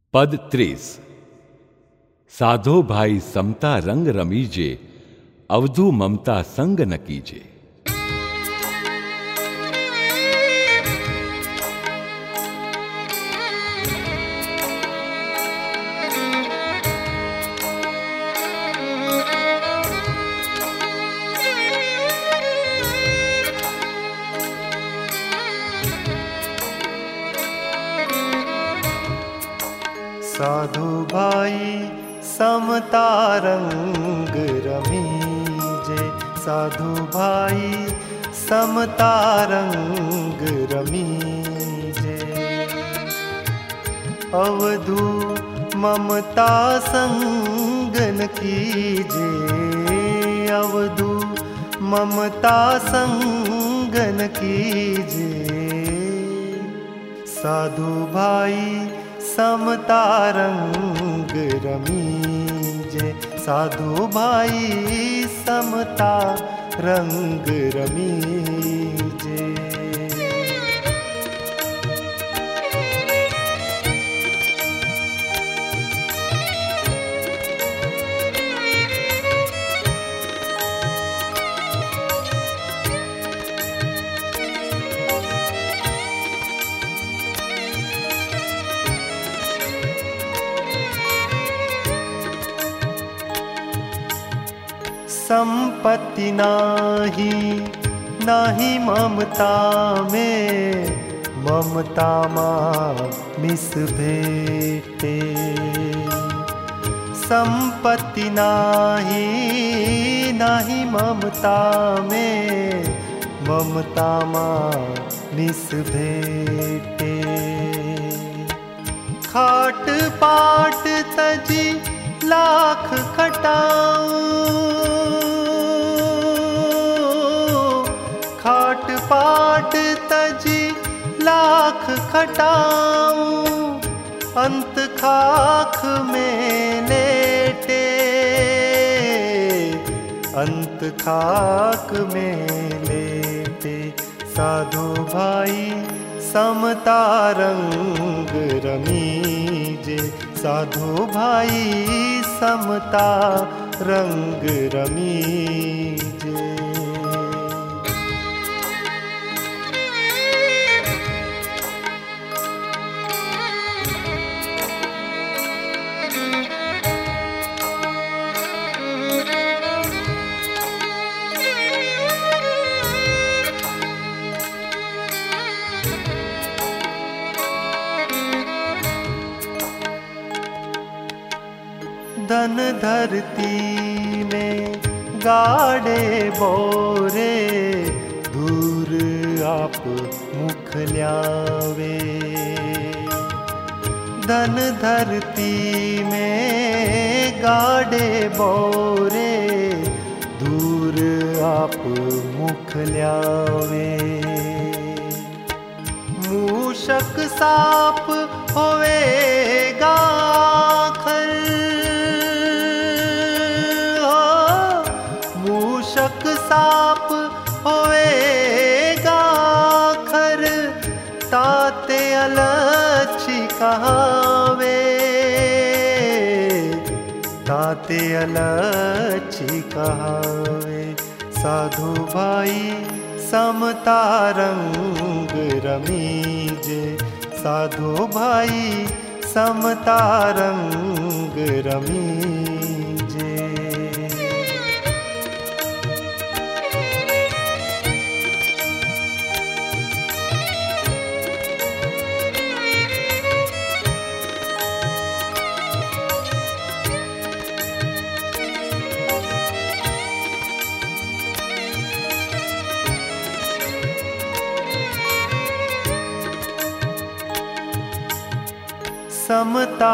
पद 30। साधो भाई समता रंग रमीजे, अवधु ममता संग न कीजे। साधु भाई समता रंग रमीजे, साधु भाई समता रंग रमीजे। अवधु ममता संग न कीजे, अवधु ममता संग न कीजे। साधु भाई समता रंग रमीजे, साधु भाई समता रंग रमीजे। संपत्ति नाही नाही ममता में, ममता मां मिस भेटे। संपत्ति नाही नाही ममता में, ममता मां मिस भेटे। खाट पाट तजी लाख खटाऊं, खाट पाट तजी लाख खटाऊं। अंत खाख में लेटे, अंत खाक में लेटे। साधु भाई समता रंग रमीजे, साधु भाई समता रंग रमीजे। धन धरती में गाड़े बोरे, दूर आप मुख ल्यावे। धन धरती में गाड़े बोरे, दूर आप मुख ल्यावे। मूषक साप होवेगा खर, मूषक साप होवेगा खर। ताते अलच्छी कहावे, ताते अलच्छी कहावे। साधु भाई समता रंग रमीजे, साधु भाई समता रंग रमीजे। समता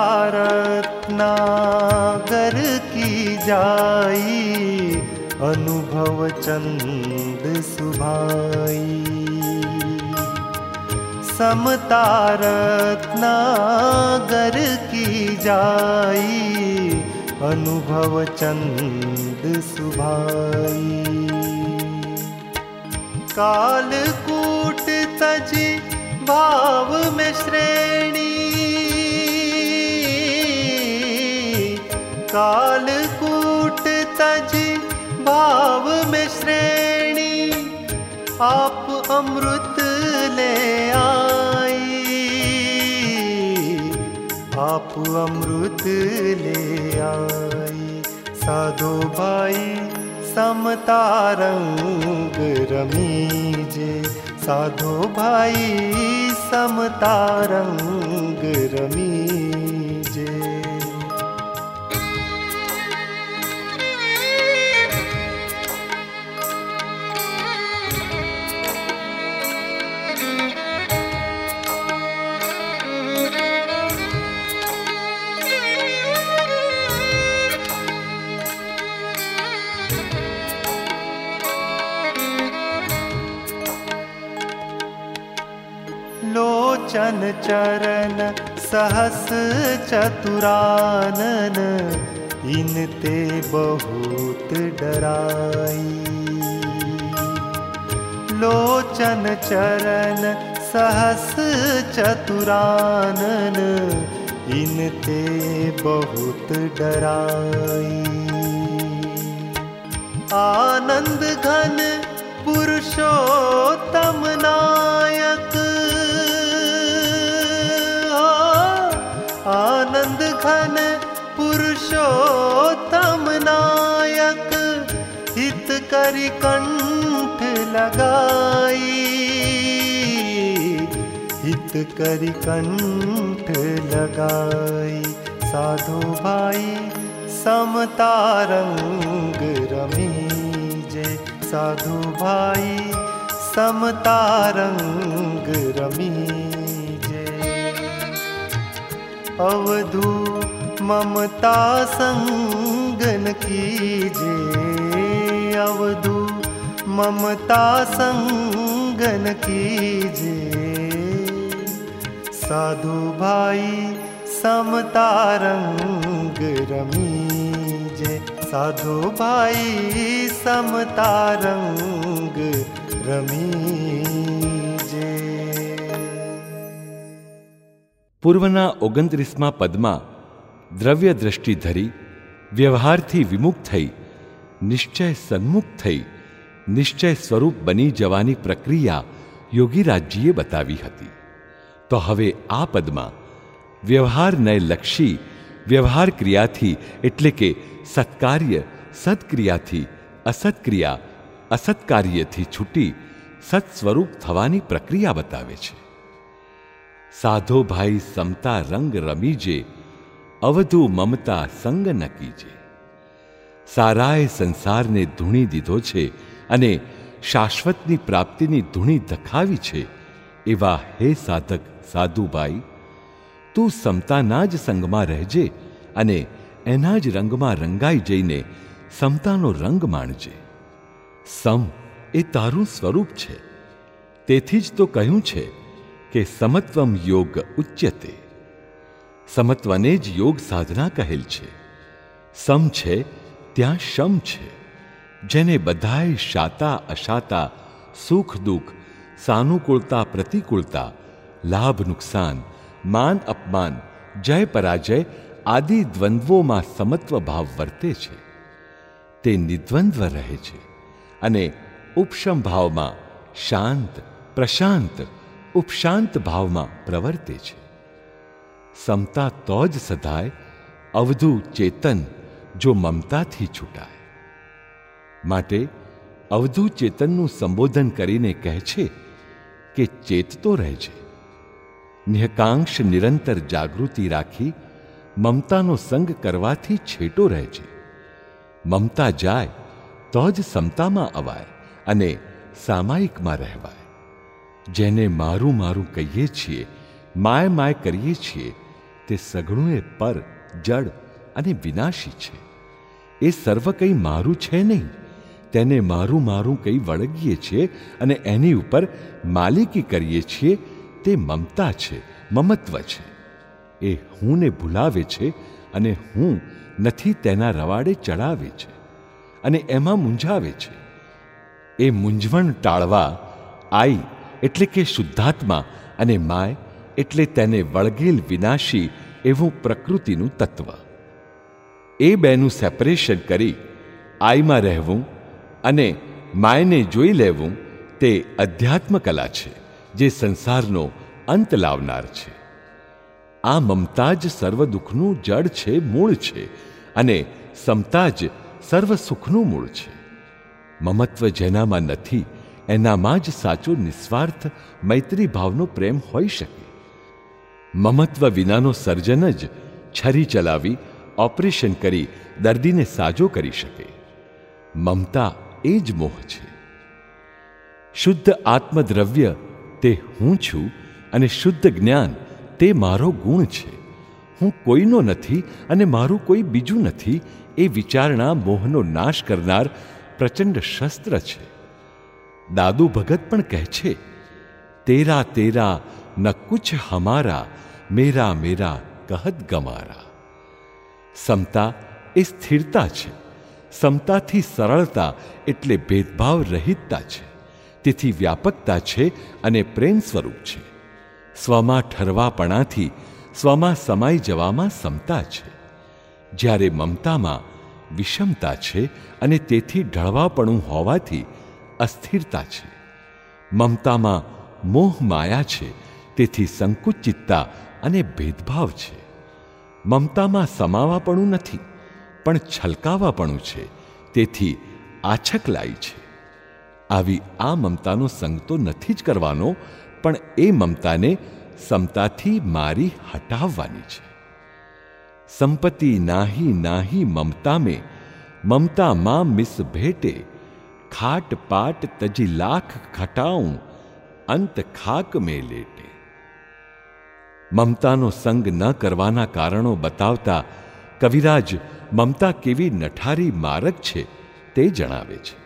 रत्नागर की जाई, अनुभव चंद सुभाई। समता रत्नागर की जाई, अनुभव चंद सुभाई। कालकूट तजी भाव में श्रेणी, कालकूट तजी भाव में श्रेणी, आप अमृत ले आई, आप अमृत ले आई। साधो भाई समता रंग रमीजे, साधो भाई समता रंग रमीजे। लोचन चरण सहस चतुरानन, इनते बहुत डराई। लोचन चरण सहस चतुरानन, इनते बहुत डराई। आनंद घन पुरुषोत्तम नायक, आनंद घन पुरुषोत्तम नायक, हित करि कंठ लगाई, हित करि कंठ लगाई। साधु भाई समता रंग रमीजे, साधु भाई समता रंग रमीजे। अवधू ममता संगन कीजे, अवधू ममता संगन कीजे। साधु भाई समता रंग रमीजे, साधु भाई समता रंग रमीजे। પૂર્વના 29મા પદમાં દ્રવ્ય દ્રષ્ટિ ધરી વ્યવહારથી વિમુખ થઈ નિશ્ચય સન્મુખ થઈ નિશ્ચય સ્વરૂપ બની જવાની પ્રક્રિયા યોગીરાજજીએ બતાવી હતી. તો હવે આ પદમાં વ્યવહારને લક્ષી વ્યવહાર ક્રિયાથી એટલે કે સત્કાર્ય સત્ક્રિયાથી અસત્ક્રિયા અસત્કાર્યથી છૂટી સત્સ્વરૂપ થવાની પ્રક્રિયા બતાવે છે. સાધો ભાઈ સમતા રંગ રમીજે, અવધુ મમતા સંગ ન કીજે. સારાએ સંસારને ધૂણી દીધો છે અને શાશ્વતની પ્રાપ્તિની ધૂણી ધખાવી છે. એવા હે સાધક સાધુભાઈ, તું સમતાના જ સંગમાં રહેજે અને એના જ રંગમાં રંગાઈ જઈને સમતાનો રંગ માણજે. સમ એ તારું સ્વરૂપ છે. તેથી જ તો કહ્યું છે કે સમત્વમ યોગ ઉચ્યતે. સમત્વને જ યોગ સાધના કહેલ છે. સમ છે ત્યાં શમ છે, જેને બધાય શાતા અશાતા સુખ દુઃખ સાનુકૂળતા પ્રતિકૂળતા લાભ નુકસાન માન અપમાન જય પરાજય આદિ દ્વંદ્વોમાં સમત્વ ભાવ વર્તે છે. તે નિદ્વંદ્વ રહે છે અને ઉપશમ ભાવમાં શાંત પ્રશાંત ઉપશાંત ભાવમાં પ્રવર્તે છે. સમતા તો જ સધાય અવધુ ચેતન જો મમતાથી છૂટાય. માટે અવધુ ચેતનનું સંબોધન કરીને કહે છે કે ચેતતો રહેજે, નિહકાંક્ષ નિરંતર જાગૃતિ રાખી મમતાનો સંગ કરવાથી છેટો રહેજે. મમતા જાય તો જ સમતામાં અવાય અને સામાયિકમાં રહેવાય. જેને મારું મારું કહીએ છીએ, માય માય કરીએ છીએ, તે સઘળું એ પર જડ અને વિનાશી છે. એ સર્વ કંઈ મારું છે નહીં. તેને મારું મારું કંઈ વળગીએ છીએ અને એની ઉપર માલિકી કરીએ છીએ. તે મમતા છે, મમત્વ છે. એ હુંને ભૂલાવે છે અને હું નથી તેના રવાડે ચડાવે છે અને એમાં મૂંઝાવે છે. એ મૂંઝવણ ટાળવા આઈ એટલે કે શુદ્ધાત્મા અને માય એટલે તેને વળગેલ વિનાશી એવું પ્રકૃતિનું તત્વ. એ બેનું સેપરેશન કરી આઈમાં રહેવું અને માયને જોઈ લેવું તે અધ્યાત્મ કલા છે, જે સંસારનો અંત લાવનાર છે. આ મમતા જ સર્વ દુઃખનું જડ છે, મૂળ છે, અને સમતા જ સર્વ સુખનું મૂળ છે. મમત્વ જેનામાં નથી એનામાં જ સાચો નિસ્વાર્થ મૈત્રી ભાવનો પ્રેમ હોઈ શકે. મમત્વ વિનાનો સર્જન જ છરી ચલાવી ઓપરેશન કરી દર્દીને સાજો કરી શકે. મમતા એ જ મોહ છે. શુદ્ધ આત્મદ્રવ્ય તે હું છું અને શુદ્ધ જ્ઞાન તે મારો ગુણ છે. હું કોઈનો નથી અને મારું કોઈ બીજું નથી, એ વિચારણા મોહનો નાશ કરનાર પ્રચંડ શસ્ત્ર છે. દાદુ ભગત પણ કહે છે, તેરા તેરા ન કુછ હમારા, મેરા મેરા કહત ગમારા. સમતા એ સ્થિરતા છે. સમતાથી સરળતા એટલે ભેદભાવ રહિતતા છે. તેથી વ્યાપકતા છે અને પ્રેમ સ્વરૂપ છે. સ્વમાં ઠરવાપણાથી સ્વમાં સમાઈ જવામાં સમતા છે. જ્યારે મમતામાં વિષમતા છે અને તેથી ઢળવાપણું હોવાથી અસ્થિરતા છે. મમતામાં મોહ માયા છે, તેથી સંકુચિતતા અને ભેદભાવ છે. મમતામાં સમાવાપણું નથી, પણ છલકાવાપણું છે, તેથી આછકલાઈ છે. આવી આ મમતાનો સંગ તો નથી જ કરવાનો, પણ એ મમતાને સમતાથી મારી હટાવવાની છે. સંપત્તિ નાહી નાહી મમતા મેં, મમતા માં મિસ ભેટે, ખાટ પાટ તજી લાખ ખટાઉં, અંત ખાક મેં લેટે. મમતાનો સંગ ન કરવાના કારણો બતાવતા કવિરાજ મમતા કેવી નઠારી મારક છે તે જણાવે છે.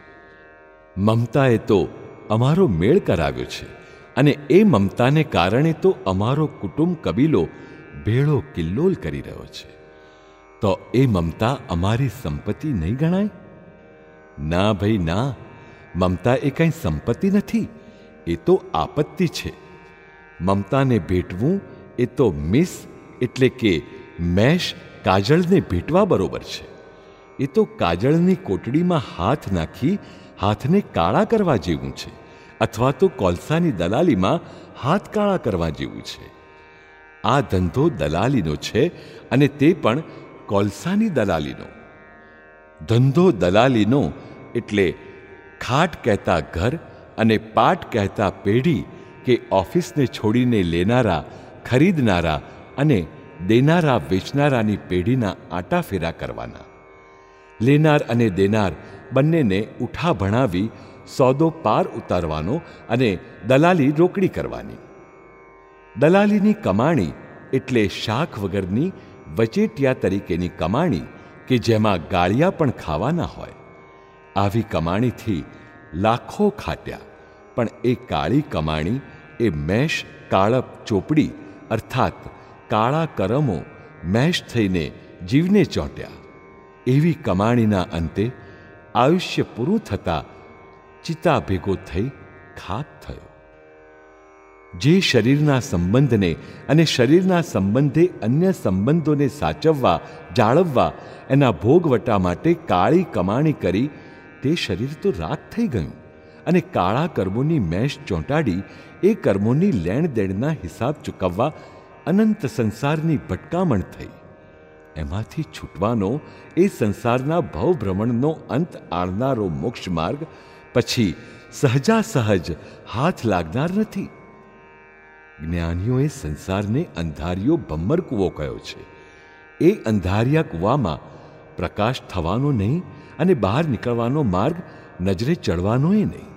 મમતાએ તો અમારો મેળ કરાવ્યો છે, અને એ મમતાને કારણે તો અમારો કુટુંબ કબીલો ભેળો કિલ્લોલ કરી રહ્યો છે. તો એ મમતા અમારી સંપત્તિ નહીં ગણાય? ના ભાઈ ના, મમતા એ કંઈ સંપત્તિ નથી, એ તો આપત્તિ છે. મમતાને ભેટવું એ તો મિસ એટલે કે મેશ કાજળને ભેટવા બરોબર છે. એ તો કાજળની કોટડીમાં હાથ નાખી હાથને કાળા કરવા જેવું છે, અથવા તો કોલસાની દલાલીમાં હાથ કાળા કરવા જેવું છે. આ ધંધો દલાલીનો છે, અને તે પણ કોલસાની દલાલીનો. ધંધો દલાલીનો એટલે ખાટ કહેતા ઘર અને પાટ કહેતા પેઢી કે ઓફિસને છોડીને લેનારા, ખરીદનારા અને દેનારા વેચનારાની પેઢીના આંટાફેરા કરવાના. લેનાર અને દેનાર બંનેને ઉઠા ભણાવી સોદો પાર ઉતારવાનો અને દલાલી રોકડી કરવાની. દલાલીની કમાણી એટલે શાખ વગરની વચેટિયા તરીકેની કમાણી કે જેમાં ગાળિયા પણ ખાવાના હોય. આવી કમાણીથી લાખો ખાટ્યા, પણ એ કાળી કમાણી, એ મેષ કાળપ ચોપડી અર્થાત કાળા કરમો મેષ થઈને જીવને ચોંટ્યા. એવી કમાણીના અંતે આયુષ્ય પૂરું થતાં ચિતા ભેગો થઈ ખાક થયો. જે શરીરના સંબંધને અને શરીરના સંબંધે અન્ય સંબંધોને સાચવવા, જાળવવા, એના ભોગવટા માટે કાળી કમાણી કરી, તે શરીર તો રાખ થઈ ગયું, અને કાળા કર્મોની મેષ ચોંટાડી એ કર્મોની લેણ દેણના હિસાબ ચૂકવવા અનંત સંસારની ભટકામણ થઈ. એમાંથી છૂટવાનો, એ સંસારના ભવભ્રમણનો અંત આણનારો મોક્ષ માર્ગ પછી સહજા સહજ હાથ લાગનાર નથી. જ્ઞાનીઓએ સંસારને અંધારિયો ભમ્મર કૂવો કહ્યો છે. એ અંધારિયા કૂવામાં પ્રકાશ થવાનો નહીં, અને બહાર નીકળવાનો માર્ગ નજરે ચડવાનોય નહીં.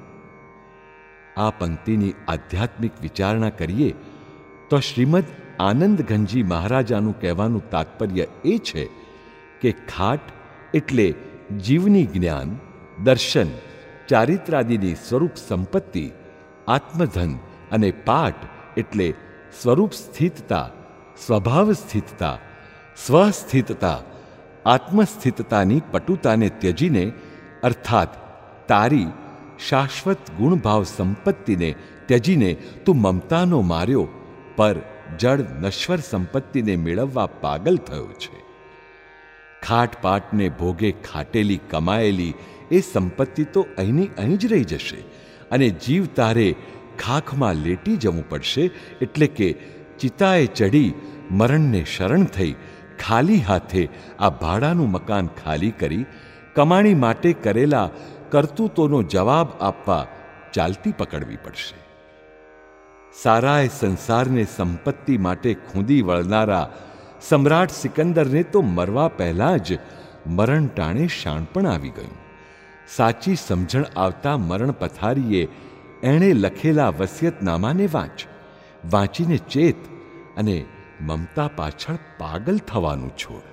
આ પંક્તિની આધ્યાત્મિક વિચારણા કરીએ તો શ્રીમદ આનંદ ઘનજી મહારાજાનું કહેવાનું તાત્પર્ય એ છે કે ખાટ એટલે જીવની જ્ઞાન, દર્શન, ચારિત્રાદિની સ્વરૂપ સંપત્તિ, આત્મધન, અને પાટ એટલે સ્વરૂપ સ્થિતતા, સ્વભાવ સ્થિતતા, સ્વસ્થિતતા, આત્મસ્થિતતાની પટુતાને ત્યજીને, અર્થાત તારી શાશ્વત ગુણભાવ સંપત્તિને ત્યજીને તું મમતાનો માર્યો પર જડ નશ્વર સંપત્તિને મેળવવા પાગલ થયો છે. ખાટપાટને ભોગે ખાટેલી કમાયેલી એ સંપત્તિ તો અહીંની અહીં જ રહી જશે અને જીવ તારે ખાખમાં લેટી જવું પડશે. એટલે કે ચિતાએ ચડી મરણને શરણ થઈ ખાલી હાથે આ ભાડાનું મકાન ખાલી કરી કમાણી માટે કરેલા કરતૂતોનો જવાબ આપવા ચાલતી પકડવી પડશે. સારાએ સંસારને સંપત્તિ માટે ખૂંદી વળનારા સમ્રાટ સિકંદરને તો મરવા પહેલાં જ મરણ ટાણે શાણપણ આવી ગયું. સાચી સમજણ આવતા મરણ પથારીએ એણે લખેલા વસિયતનામાને વાંચીને ચેત અને મમતા પાછળ પાગલ થવાનું છોડ.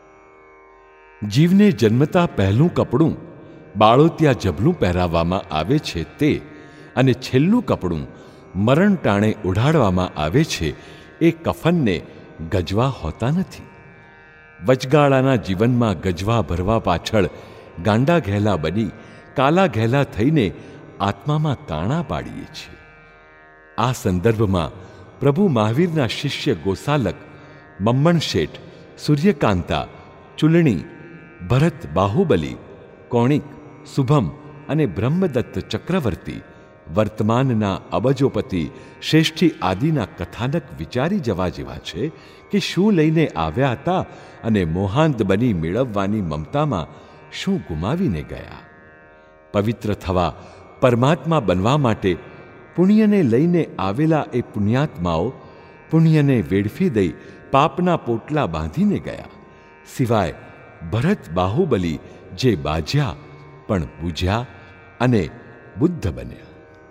જીવને જન્મતા પહેલું કપડું બાળોતિયા જબલું પહેરાવવામાં આવે છે તે અને છેલ્લું કપડું મરણ ટાણે ઉડાડવામાં આવે છે એ કફનને ગજવા હોતા નથી. વચગાળાના જીવનમાં ગજવા ભરવા પાછળ ગાંડા ઘેલા બની કાલા ઘેલા થઈને આત્મામાં કાણા પાડીએ છીએ. આ સંદર્ભમાં પ્રભુ મહાવીરના શિષ્ય ગોસાલક, મમ્મણ શેઠ, સૂર્યકાંતા, ચુલણી, ભરત બાહુબલી, કોણિક, શુભમ અને બ્રહ્મદત્ત ચક્રવર્તી, વર્તમાનના અબજોપતિ શ્રેષ્ઠી આદિના કથાનક વિચારી જવા જેવા છે કે શું લઈને આવ્યા હતા અને મોહાંત બની મેળવવાની મમતામાં શું ગુમાવીને ગયા. પવિત્ર થવા, પરમાત્મા બનવા માટે પુણ્યને લઈને આવેલા એ પુણ્યાત્માઓ પુણ્યને વેડફી દઈ પાપના પોટલા બાંધીને ગયા. સિવાય ભરત બાહુબલી જે બાજ્યા પણ બૂઝ્યા અને બુદ્ધ બન્યા.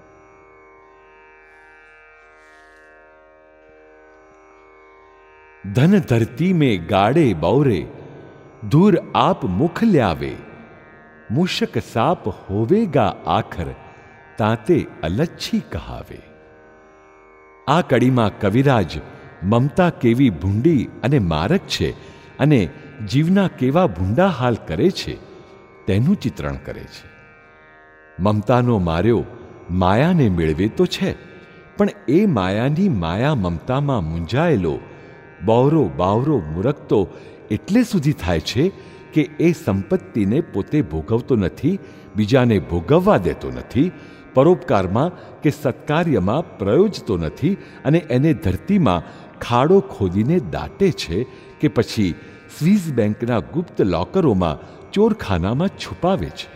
ધન ધરતી में गाड़े बौरे दूर आप मुख ल्यावे मूषक साप होवेगा आखर ताते अलच्छी कहावे. આ કડીમાં કવિરાજ મમતા કેવી ભૂંડી અને મારક છે અને જીવના કેવા ભૂંડા હાલ કરે છે તેનું ચિત્રણ કરે છે. મમતાનો માર્યો માયાને મેળવે તો છે, પણ એ માયાની માયા મમતામાં મૂંઝાયેલો બૌરો બાવરો મૂરખતો એટલે સુધી થાય છે કે એ સંપત્તિને પોતે ભોગવતો નથી, બીજાને ભોગવવા દેતો નથી, પરોપકારમાં કે સત્કાર્યમાં પ્રયોજતો નથી અને એને ધરતીમાં ખાડો ખોદીને દાટે છે કે પછી સ્વિસ બેંકના ગુપ્ત લોકરોમાં ચોરખાનામાં છુપાવે છે.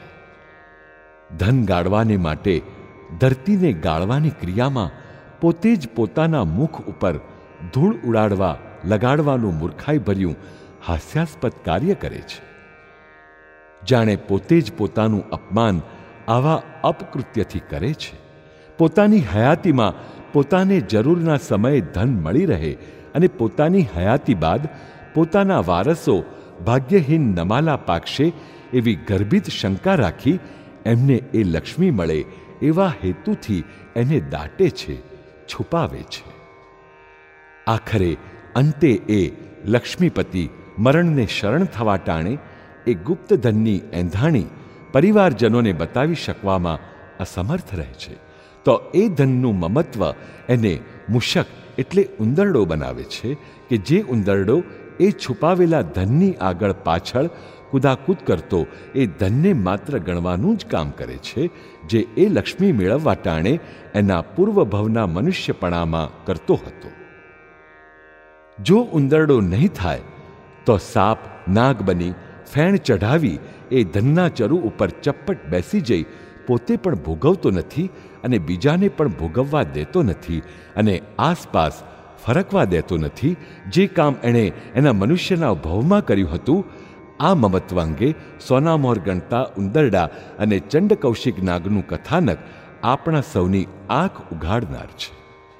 ધન ગાળવાને માટે ધરતીને ગાળવાની ક્રિયામાં પોતે જ પોતાના મુખ ઉપર ધૂળ ઉડાડવા લગાડવાનું મૂર્ખાઈ ભર્યું હાસ્યાસ્પદ કાર્ય કરે છે. જાણે પોતે જ પોતાનું અપમાન આવા અપકૃત્યથી કરે છે. પોતાની હયાતીમાં પોતાને જરૂરના સમયે ધન મળી રહે અને પોતાની હયાતી બાદ પોતાના વારસો ભાગ્યહીન નમાલા પાકશે એવી ગર્ભિત શંકા રાખી એમને એ લક્ષ્મી મળે એવા હેતુથી એને દાટે છે, છુપાવે છે. આખરે અંતે એ લક્ષ્મીપતિ મરણને શરણ થવા ટાણે એ ગુપ્ત ધનની એંધાણી પરિવારજનોને બતાવી શકવામાં અસમર્થ રહે છે. તો એ ધનનું મમત્વ એને મૂષક એટલે ઉંદરડો બનાવે છે કે જે ઉંદરડો એ છુપાવેલા ધનની આગળ પાછળ કુદાકૂદ કરતો એ ધનને માત્ર ગણવાનું જ કામ કરે છે, જે એ લક્ષ્મી મેળવવા ટાણે એના પૂર્વભવના મનુષ્યપણામાં કરતો હતો. જો ઉંદરડો નહીં થાય તો સાપ નાગ બની ફેણ ચઢાવી એ ધનના ચરુ ઉપર ચપ્પટ બેસી જઈ પોતે પણ ભોગવતો નથી અને બીજાને પણ ભોગવવા દેતો નથી અને આસપાસ ફરકવા દેતો નથી, જે કામ એણે એના મનુષ્યના ભવમાં કર્યું હતું. આ મમત્વ અંગે સોનામોહર ગણતા ઉંદરડા અને ચંડકૌશિક નાગનું કથાનક આપણા સૌની આંખ ઉઘાડનાર છે.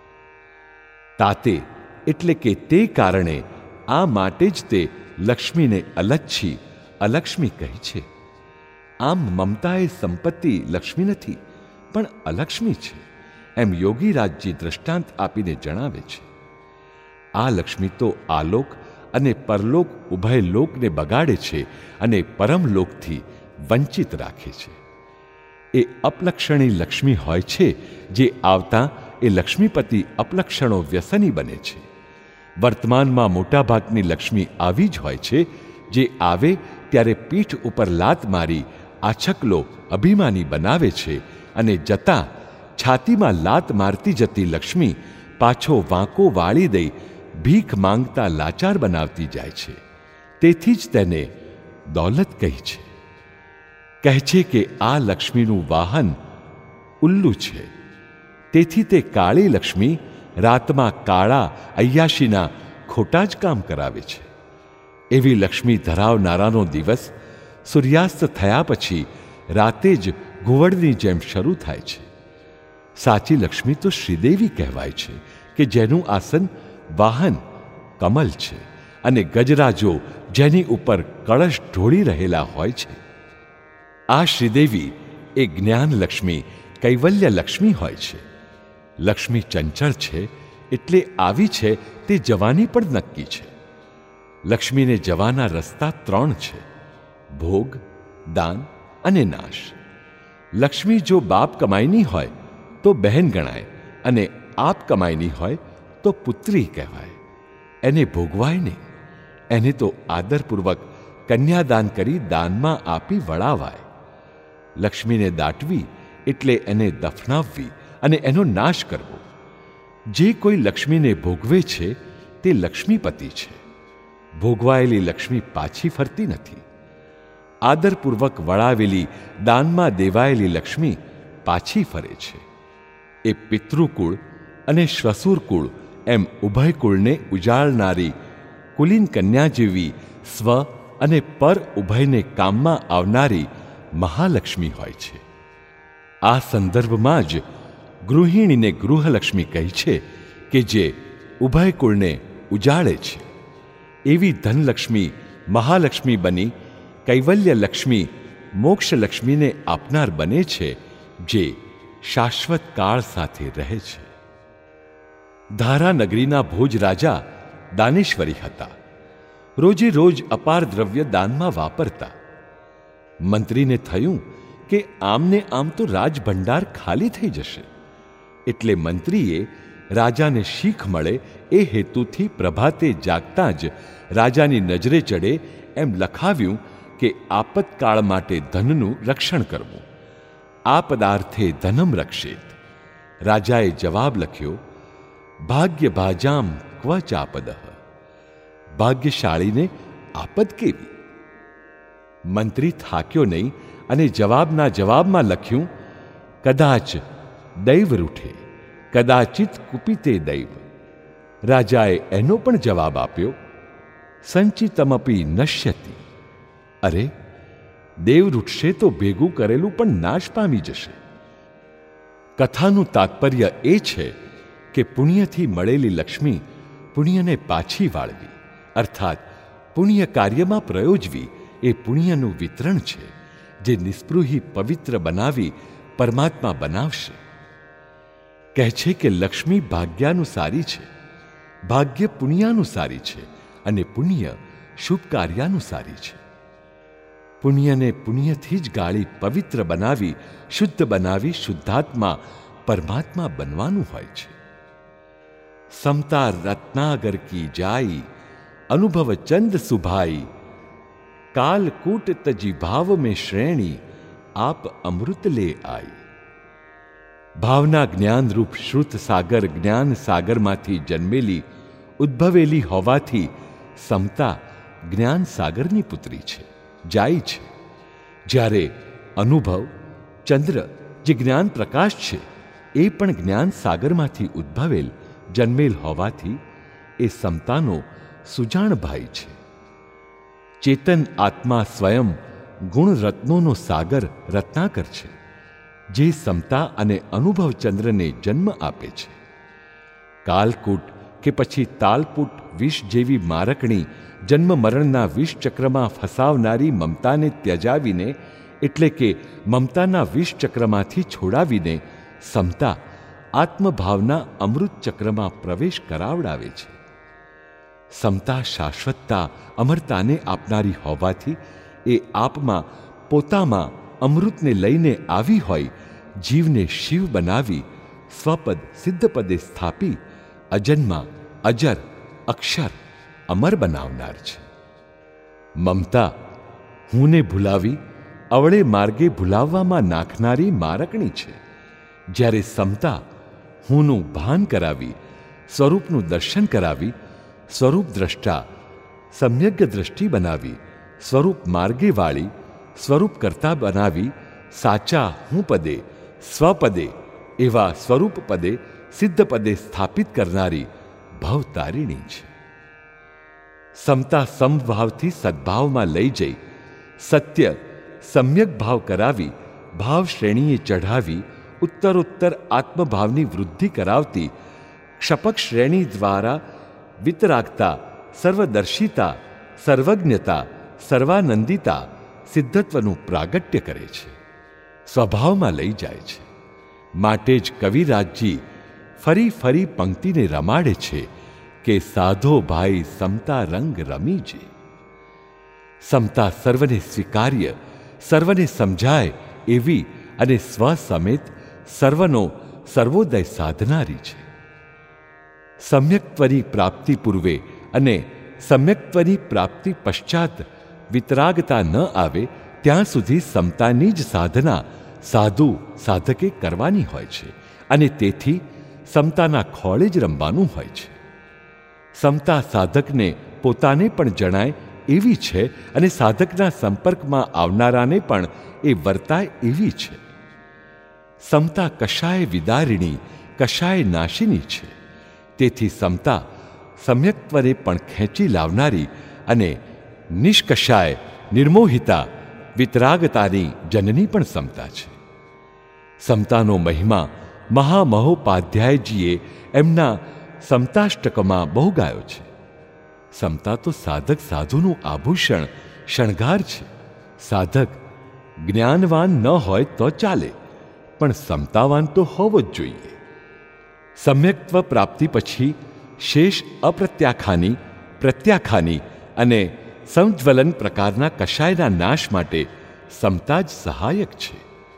તાતે એટલે કે તે કારણે આ માટે જ તે લક્ષ્મીને અલચ્છી અલક્ષ્મી કહી છે. આમ મમતા એ સંપત્તિ લક્ષ્મી નથી પણ અલક્ષ્મી છે એમ યોગીરાજજી દ્રષ્ટાંત આપીને જણાવે છે. આ લક્ષ્મી તો આલોક અને પરલોક ઉભય લોકને બગાડે છે અને પરમલોકથી વંચિત રાખે છે. એ અપલક્ષણી લક્ષ્મી હોય છે જે આવતા એ લક્ષ્મીપતિ અપલક્ષણો વ્યસની બને છે. વર્તમાનમાં મોટાભાગની લક્ષ્મી આવી જ હોય છે જે આવે ત્યારે પીઠ ઉપર લાત મારી આછકલો અભિમાની બનાવે છે અને જતાં છાતીમાં લાત મારતી જતી લક્ષ્મી પાછો વાંકો વાળી દઈ ભીખ માંગતા લાચાર બનાવતી જાય છે. તેથી જ તેને દોલત કહી છે. કહે છે કે આ લક્ષ્મીનું વાહન ઉલ્લુ છે. તેથી તે કાળી લક્ષ્મી રાતમાં કાળા અય્યાશીના ખોટા જ કામ કરાવે છે. એવી લક્ષ્મી ધરાવનારાનો દિવસ સૂર્યાસ્ત થયા પછી રાતે જ ઘુવડની જેમ શરૂ થાય છે. સાચી લક્ષ્મી તો શ્રીદેવી કહેવાય છે કે જેનું આસન વાહન કમલ છે અને ગજરાજો જેની ઉપર કળશ ઢોળી રહેલા હોય છે. આ શ્રીદેવી એ જ્ઞાન લક્ષ્મી, કૈવલ્ય લક્ષ્મી હોય છે. લક્ષ્મી ચંચળ છે એટલે આવી છે તે જવાની પણ નક્કી છે. લક્ષ્મીને જવાના રસ્તા 3 છે: ભોગ, દાન અને નાશ. લક્ષ્મી જો બાપ કમાઈની હોય તો બહેન ગણાય અને આપ કમાઈની હોય તો પુત્રી કહેવાય. એને ભોગવાય નહીં. એને તો આદરપૂર્વક કન્યાદાન કરી દાનમાં આપી વળાવાય. લક્ષ્મીને દાટવી એટલે એને દફનાવવી અને એનો નાશ કરવો. જે કોઈ લક્ષ્મીને ભોગવે છે તે લક્ષ્મીપતિ છે. ભોગવાયેલી લક્ષ્મી પાછી ફરતી નથી. આદરપૂર્વક વળાવેલી, દાનમાં દેવાયેલી લક્ષ્મી પાછી ફરે છે. એ પિતૃકુળ અને શ્વસુરકુળ એમ ઉભય કુળને ઉજાળનારી કુલીન કન્યા જેવી સ્વ અને પર ઉભયને કામમાં આવનારી મહાલક્ષ્મી હોય છે. આ સંદર્ભમાં જ ગૃહિણીને ગૃહલક્ષ્મી કહી છે કે જે ઉભય કુળને ઉજાળે છે. એવી ધનલક્ષ્મી મહાલક્ષ્મી બની કૈવલ્ય લક્ષ્મી મોક્ષલક્ષ્મીને આપનાર બને છે, જે શાશ્વત કાળ સાથે રહે છે. ધારા નગરીના ભોજ રાજા દાનેશ્વરી હતા. રોજે રોજ અપાર દ્રવ્ય દાનમાં વાપરતા. મંત્રીને થયું કે આમને આમ તો રાજભંડાર ખાલી થઈ જશે. એટલે મંત્રીએ રાજાને શીખ મળે એ હેતુથી પ્રભાતે જાગતા જ રાજાની નજરે ચડે એમ લખાવ્યું કે આપતકાળ માટે ધનનું રક્ષણ કરવું. આ પદાર્થે ધનમ રક્ષેત. રાજાએ જવાબ લખ્યો, ભાગ્ય ભાજામ ક્વ ચાપદઃ. ભાગ્યશાળીને આપદ કેવી? મંત્રી થાક્યો નહીં અને જવાબના જવાબમાં લખ્યું, કદાચ દૈવ રૂઠે, કદાચિત કુપિતે દૈવ. રાજાએ એનો પણ જવાબ આપ્યો, સંચિતમપી નશ્યતિ. અરે, દેવ રૂઠશે તો ભેગું કરેલું પણ નાશ પામી જશે. કથાનું તાત્પર્ય એ છે કે પુણ્યથી મળેલી લક્ષ્મી પુણ્યને પાછી વાળવી, અર્થાત પુણ્ય કાર્યમાં પ્રયોજવી એ પુણ્યનું વિતરણ છે, જે નિસ્પૃહી પવિત્ર બનાવી પરમાત્મા બનાવશે. કહે છે કે લક્ષ્મી ભાગ્યાનુસારી છે, ભાગ્ય પુણ્યાનુસારી છે અને પુણ્ય શુભ કાર્યાનુસારી છે. પુણ્યને પુણ્યથી જ ગાળી પવિત્ર બનાવી, શુદ્ધ બનાવી શુદ્ધાત્મા પરમાત્મા બનવાનું હોય છે. સમતા રત્નાગર કી જાઈ, અનુભવ ચંદ સુભાઈ. કાલકૂટ તજી ભાવ મેં શ્રેણી, આપ અમૃત લે આઈ. ભાવના જ્ઞાનરૂપ શ્રુત સાગર જ્ઞાન સાગરમાંથી જન્મેલી ઉદ્ભવેલી હોવાથી સમતા જ્ઞાન સાગરની પુત્રી છે, જાય છે. જ્યારે અનુભવ ચંદ્ર જે જ્ઞાન પ્રકાશ છે એ પણ જ્ઞાન સાગરમાંથી ઉદ્ભવેલ જન્મેલ હોવાથી એ સમતાનો સુજાણ ભાઈ છે. ચેતન આત્મા સ્વયં ગુણ રત્નોનો સાગર રત્નાકર છે, જે સમતા અને અનુભવ ચંદ્રને જન્મ આપે છે. કાલકૂટ કે પછી તાલપૂટ વિષ જેવી મારકણી જન્મ મરણના વિષ ચક્રમાં ફસાવનારી મમતાને ત્યજાવીને, એટલે કે મમતાના વિષ ચક્રમાંથી છોડાવીને સમતા આત્મભાવના અમૃત ચક્રમાં પ્રવેશ કરાવડાવે છે. સમતા શાશ્વતતા અમરતાને આપનારી હોવાથી એ આપમાં પોતામાં અમૃતને લઈને આવી હોય જીવને શિવ બનાવી સ્વપદ સિદ્ધપદે સ્થાપી અજન્મા અજર અક્ષર અમર બનાવનાર છે. મમતા હુંને ભૂલાવી અવળે માર્ગે ભૂલાવવામાં નાખનારી મારકણી છે, જ્યારે સમતા હુંનું ભાન કરાવી, સ્વરૂપનું દર્શન કરાવી, સ્વરૂપ દ્રષ્ટા સમ્યક દ્રષ્ટિ બનાવી, સ્વરૂપ માર્ગે વાળી, સ્વરૂપ કરતા બનાવી, સાચા હું પદે સ્વપદે એવા સ્વરૂપ પદે સિદ્ધ પદે સ્થાપિત કરનારી ભવતારિણી છે. સમતા સમભાવથી સદભાવમાં લઈ જઈ, સત્ય સમ્યક ભાવ કરાવી, ભાવ શ્રેણીએ ચઢાવી, ઉત્તરોત્તર આત્મભાવની વૃદ્ધિ કરાવતી, ક્ષપક શ્રેણી દ્વારા વિતરાગતા, સર્વદર્શિતા, સર્વજ્ઞતા, સર્વાનંદિતા, સિદ્ધત્વનું પ્રાગટ્ય કરે છે, સ્વભાવમાં લઈ જાય છે. માટે જ કવિરાજજી ફરી ફરી પંક્તિને રમાડે છે કે સાધો ભાઈ સમતા રંગ રમીજે. સમતા સર્વને સ્વીકાર્ય, સર્વને સમજાય એવી અને સ્વ સમેત સર્વનો સર્વોદય સાધનારી છે. સમ્યક્ત્વની પ્રાપ્તિ પૂર્વે અને સમ્યક્ત્વની પ્રાપ્તિ પશ્ચાત વિતરાગતા ન આવે ત્યાં સુધી સમતાની જ સાધના સાધુ સાધકે કરવાની હોય છે, અને તેથી સમતાના ખોળે જ રમવાનું હોય છે. સમતા સાધકને પોતાને પણ જણાય એવી છે અને સાધકના સંપર્કમાં આવનારાને પણ એ વર્તાય એવી છે. સમતા કશાય વિદારિણી, કશાય નાશિની છે. તેથી સમતા સમ્યક્ત્વને પણ ખેંચી લાવનારી અને નિષ્કશાય નિર્મોહિતા વિતરાગતાની જનની પણ સમતા છે. સમતાનો મહિમા મહામહોપાધ્યાયજીએ એમના સમતાષ્ટકમાં બહુ ગાયો છે. સમતા તો સાધક સાધુનું આભૂષણ, શણગાર છે. સાધક જ્ઞાનવાન ન હોય તો ચાલે, પણ સમતાવાન તો હોવો જ જોઈએ. સમ્યક્ત્વ પ્રાપ્તિ પછી શેષ અપ્રત્યાખાની, પ્રત્યાખાની અને સંજ્વલન પ્રકારના કશાયના નાશ માટે સમતા જ સહાયક છે.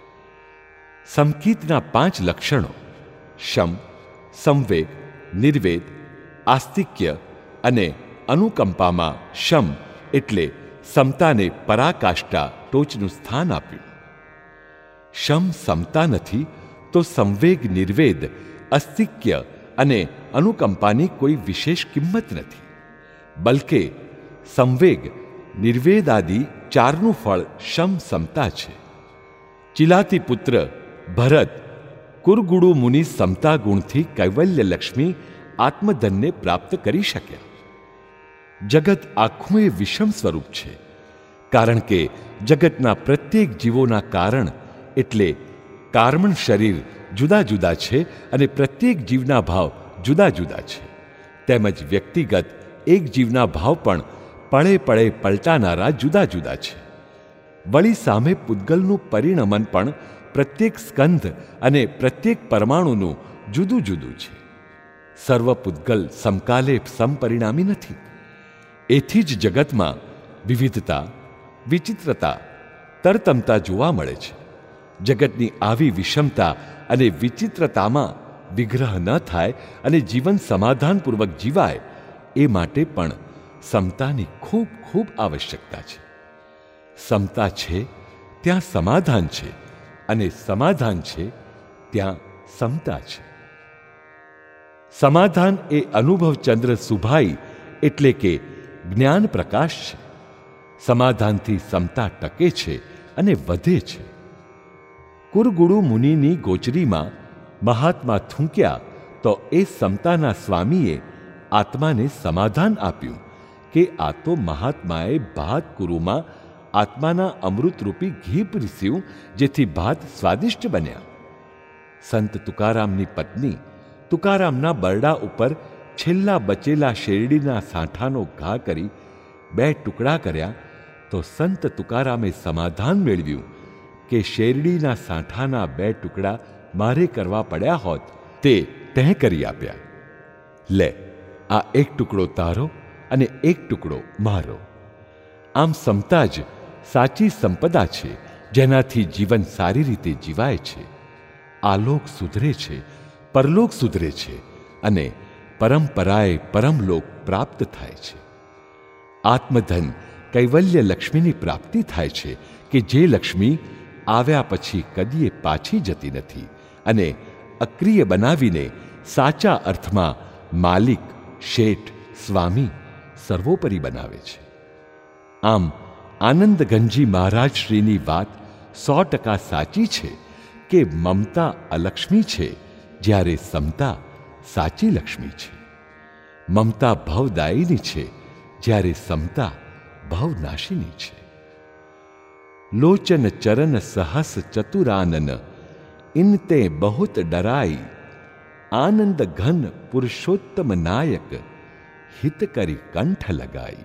સંકિતના 5 લક્ષણો શમ, સંવેગ, નિર્વેદ, આસ્તિક્ય અને અનુકંપામાં શમ એટલે સમતાને પરાકાષ્ઠા, ટોચનું સ્થાન આપ્યું. શમ સમતા નથી તો સંવેગ, નિર્વેદ, આસ્તિક્ય અને અનુકંપાની કોઈ વિશેષ કિંમત નથી. બલકે સંવેગ, નિર્વેદ આદિ 4નું ફળ શમ સમતા છે. ચિલાતી પુત્ર ભરત કુરગુડુ મુનિ સમતા ગુણથી કૈવલ્ય લક્ષ્મી આત્મધનને પ્રાપ્ત કરી શક્યા. જગત આખું એ વિષમ સ્વરૂપ છે, કારણ કે જગતના પ્રત્યેક જીવોના કારણ એટલે કાર્મણ શરીર જુદા જુદા છે અને પ્રત્યેક જીવના ભાવ જુદા જુદા છે. તેમજ વ્યક્તિગત એક જીવના ભાવ પણ પળે પળે પલટાનારા જુદા જુદા છે. વળી સામે પૂતગલનું પરિણમન પણ પ્રત્યેક સ્કંધ અને પ્રત્યેક પરમાણુનું જુદું જુદું છે. સર્વ પૂતગલ સમકાલે સમપરિણામી નથી. એથી જ જગતમાં વિવિધતા, વિચિત્રતા, તરતમતા જોવા મળે છે. જગતની આવી વિષમતા અને વિચિત્રતામાં વિગ્રહ ન થાય અને જીવન સમાધાનપૂર્વક જીવાય એ માટે પણ સમતાની ખૂબ ખૂબ આવશ્યકતા છે. સમતા છે ત્યાં સમાધાન છે, અને સમાધાન છે ત્યાં સમતા છે. સમાધાન એ અનુભવ ચંદ્ર સુભાઈ એટલે કે જ્ઞાન પ્રકાશ છે. સમાધાનથી સમતા ટકે છે અને વધે છે. કુરગુડુ મુનિની ગોચરીમાં મહાત્મા થૂંક્યા તો એ સમતાના સ્વામીએ આત્માને સમાધાન આપ્યું કે આ તો મહાત્માએ ભાત કુરુમાં આત્માના અમૃતરૂપી ઘી પીરસ્યું, જેથી ભાત સ્વાદિષ્ટ બન્યા. સંત તુકારામની પત્ની તુકારામના બરડા ઉપર છેલ્લા બચેલા શેરડીના સાંઠાનો ઘા કરી 2 ટુકડા કર્યા તો સંત તુકારામે સમાધાન મેળવ્યું કે શેરડીના સાંઠાના 2 ટુકડા મારે કરવા પડ્યા હોત તે તેં કરી આપ્યા. લે, આ 1 ટુકડો તારો અને 1 ટુકડો મારો. આમ સમતા જ સાચી સંપદા છે, જેનાથી જીવન સારી રીતે જીવાય છે. આલોક સુધરે છે, પરલોક સુધરે છે અને પરંપરાએ પરમલોક પ્રાપ્ત થાય છે. આત્મધન કૈવલ્ય લક્ષ્મીની પ્રાપ્તિ થાય છે કે જે લક્ષ્મી આવ્યા પછી કદીએ પાછી જતી નથી અને અક્રિય બનાવીને સાચા અર્થમાં માલિક, શેઠ, સ્વામી, સર્વોપરી બનાવે છે. આમ આનંદગંજી મહારાજ શ્રીની વાત 100% સાચી છે કે મમતા અલક્ષ્મી છે, જ્યારે સમતા સાચી લક્ષ્મી છે. મમતા ભવદાયિની છે, જ્યારે સમતા ભવનાશિની છે. લોચન ચરણ સહસ ચતુરાનન ઇનતે બહુત ડરાઈ આનંદ ઘન પુરુષોત્તમ નાયક હિત કરી કંઠ લગાઈ.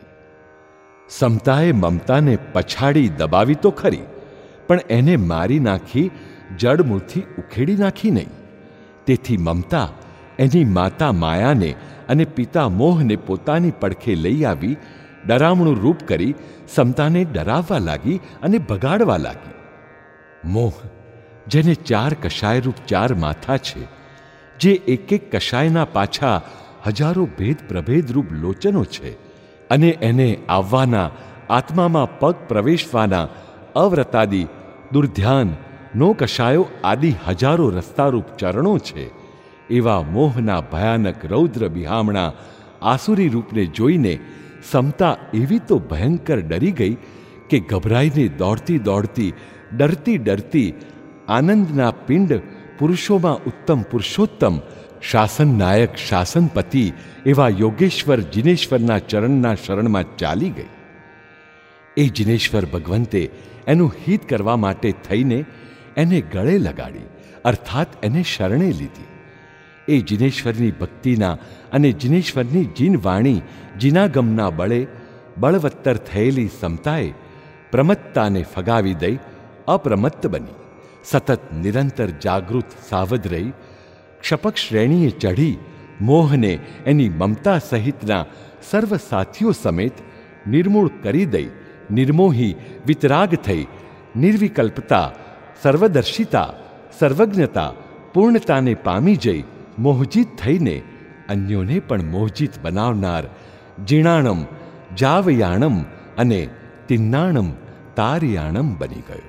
સમતાએ મમતાને પછાડી દબાવી તો ખરી, પણ એને મારી નાખી જડમૂળથી ઉખેડી નાખી નહીં. તેથી મમતા એની માતા માયાને અને પિતા મોહને પોતાની પડખે લઈ આવી ડરામણું રૂપ કરી સમતાને ડરાવવા લાગી અને બગાડવા લાગી. મોહ, જેને 4 કષાયરૂપ 4 માથા છે, જે એક એક કષાયના પાછા હજારો ભેદ પ્રભેદરૂપ લોચનો છે, અને એને આવવાના, આત્મામાં પગ પ્રવેશવાના અવ્રતાદી, દુર્ધ્યાન, નો કષાયો આદિ હજારો રસ્તારૂપ ચરણો છે, એવા મોહના ભયાનક રૌદ્ર બિહામણા આસુરી રૂપને જોઈને સમતા એવી તો ભયંકર ડરી ગઈ કે ગભરાઈને દોડતી દોડતી, ડરતી ડરતી આનંદના પિંડ, પુરુષોમાં ઉત્તમ પુરુષોત્તમ, શાસન નાયક શાસનપતિ એવા યોગેશ્વર જિનેશ્વરના ચરણના શરણમાં ચાલી ગઈ. એ જિનેશ્વર ભગવંતે એનું હિત કરવા માટે થઈને એને ગળે લગાડી, અર્થાત એને શરણે લીધી. એ જિનેશ્વરની ભક્તિના અને જિનેશ્વરની જીનવાણી જીનાગમના બળે બળવત્તર થયેલી સમતાએ પ્રમત્તાને ફગાવી દઈ અપ્રમત્ત બની, સતત નિરંતર જાગૃત સાવધ રહી, ક્ષપક શ્રેણીએ ચઢી મોહને એની મમતા સહિતના સર્વ સાથીઓ સમેત નિર્મૂળ કરી દઈ નિર્મોહી વિતરાગ થઈ નિર્વિકલ્પતા, સર્વદર્શિતા, સર્વજ્ઞતા, પૂર્ણતાને પામી જઈ મોહજીત થઈને અન્યોને પણ મોહજીત બનાવનાર જીણાણમ, જાવયાણમ અને તિન્નાણમ, તારયાણમ બની ગયો.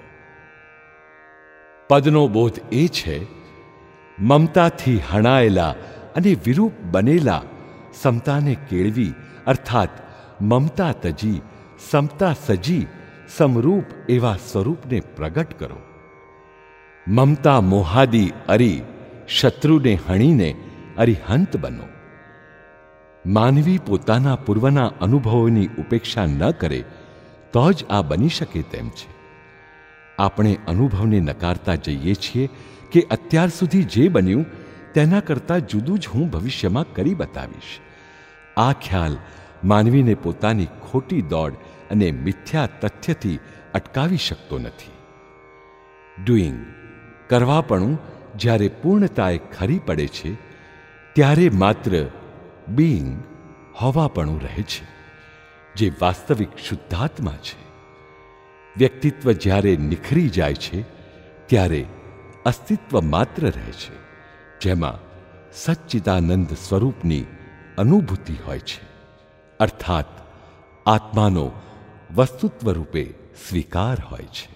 પદનો બોધ એ છે, મમતાથી હણાયેલા અને વિરૂપ બનેલા સમતાને કેળવી, અર્થાત મમતા તજી સમતા સજી સમરૂપ એવા સ્વરૂપને પ્રગટ કરો. મમતા મોહાદી અરી શત્રુને હણીને અરિહંત બનો. માનવી પોતાના પૂર્વના અનુભવોની ઉપેક્ષા ન કરે તો જ આ બની શકે તેમ છે. આપણે અનુભવને નકારતા જઈએ છીએ કે અત્યાર સુધી જે બન્યું તેના કરતાં જુદું જ હું ભવિષ્યમાં કરી બતાવીશ. આ ખ્યાલ માનવીને પોતાની ખોટી દોડ અને મિથ્યા તથ્યથી અટકાવી શકતો નથી. ડુઈંગ, કરવાપણું જ્યારે પૂર્ણતાએ ખરી પડે છે ત્યારે માત્ર બીઈંગ, હોવાપણું રહે છે, જે વાસ્તવિક શુદ્ધાત્મા છે. વ્યક્તિત્વ જ્યારે નિખરી જાય છે ત્યારે અસ્તિત્વ માત્ર રહે છે, જેમાં સચ્ચિદાનંદ સ્વરૂપની અનુભૂતિ હોય છે, અર્થાત આત્માનો વસ્તુત્વ રૂપે સ્વીકાર હોય છે.